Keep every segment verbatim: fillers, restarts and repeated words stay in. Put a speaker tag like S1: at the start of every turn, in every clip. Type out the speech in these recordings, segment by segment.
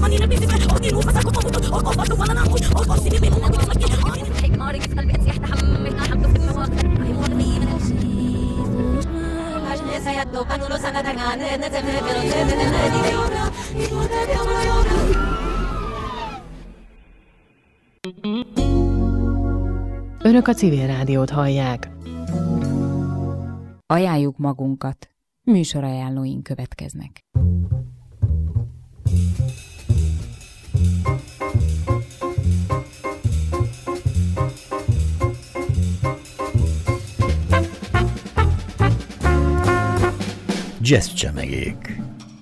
S1: Önök a Civil Rádiót hallják.
S2: Ajánljuk magunkat. Műsorajánlóink következnek.
S3: Jazz csemegék.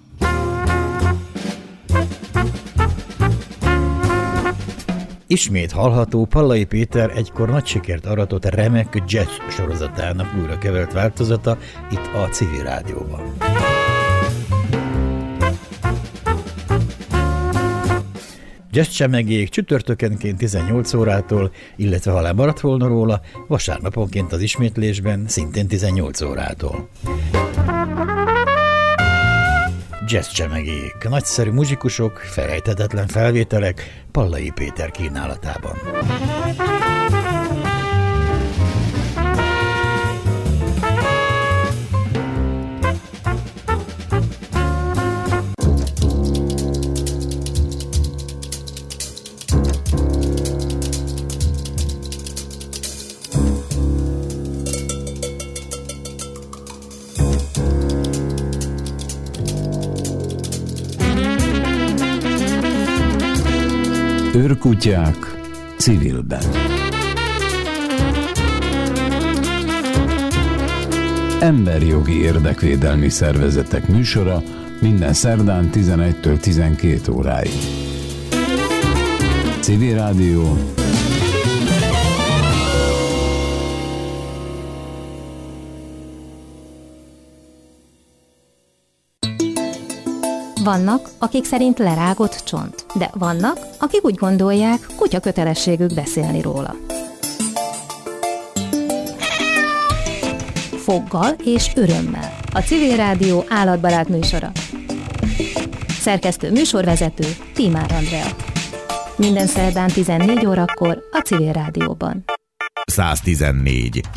S3: Ismét hallható Pallai Péter egykor nagy sikert aratott remek jazz sorozatának újra kevert változata itt a Civil Rádióban. Jazz csemegék csütörtökenként tizennyolc órától, illetve ha lemaradt volna róla, vasárnaponként az ismétlésben szintén tizennyolc órától. Jazz csemegék, nagyszerű muzsikusok, felejthetetlen felvételek Pallai Péter kínálatában.
S4: Őrkutyák civilben. Emberjogi érdekvédelmi szervezetek műsora minden szerdán tizenegytől tizenkét óráig. Civil Rádió.
S5: Vannak, akik szerint lerágott csont, de vannak, akik úgy gondolják, kutya kötelességük beszélni róla. Foggal és örömmel. A Civil Rádió állatbarát műsora. Szerkesztő műsorvezető Tímár Andrea. Minden szerdán tizennégy órakor a Civil Rádióban.
S6: száz tizennégy.